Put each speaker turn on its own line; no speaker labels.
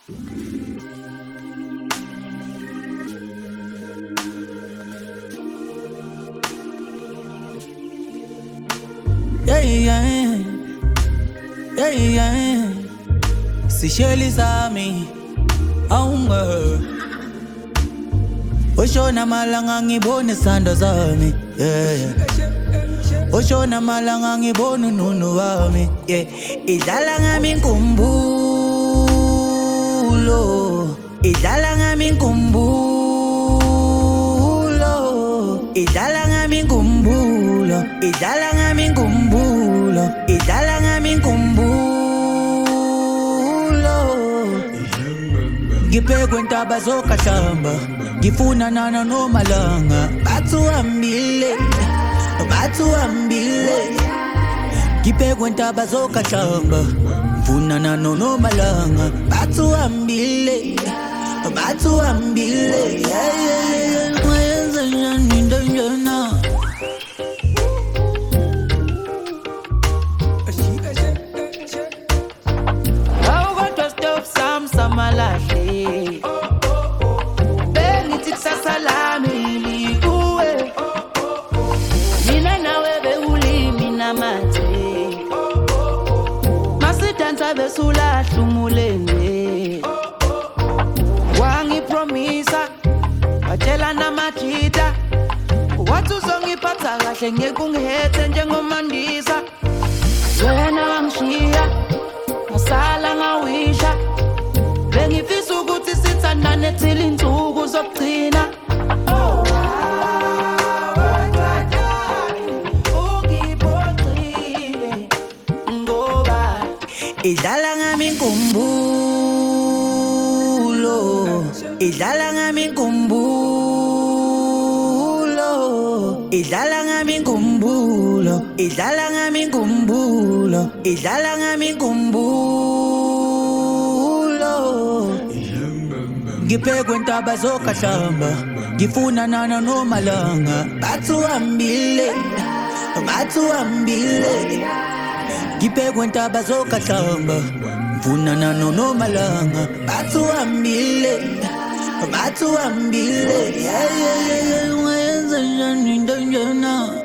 Yeah, yeah, yeah, yeah. Sihleli sami awunge Oshona malanga ngibone sandwa zami, yeah. Oshona malanga ngibone ununu wami, yeah. Idlala ngami inkumbulo, idlala ngami inkumbulo, idlala ngami inkumbulo, idlala ngami inkumbulo, idlala ngami inkumbulo. Ngibhekwe intaba zokahlamba, ngifuna nana nomalanga. Bathuhambile, bathuhambile. Ngibhekwe intaba zokahlamba, ngifuna nana nomalanga. Bathuhambile, bathuhambile. Wayenza njani into njena? Samalahle bengithi kusasa lami likuwe mina nawe beulimi namathe masidansa besulahla umulenge wangipromisa watshela namajita wathi uzongiphatha kahle ngeke ungihethe njengomandisa wena wangishiya ngasala ngawisha bengifisa ukuthi sithandane till insuku zokugcina. Ungiphoxile ngoba idlala ngami inkumbulo, idlala ngami inkumbulo, idlala ngami inkumbulo, idlala ngami inkumbulo, idlala ngami inkumbulo. Ngibhekwe intaba zokahlamba, ngifuna nana nomalanga. Bathuhambile, bathuhambile. Ngibhekwe intaba zokahlamba, ngifuna nana nomalanga. Bathuhambile, bathuhambile. Wayenza njani into njena?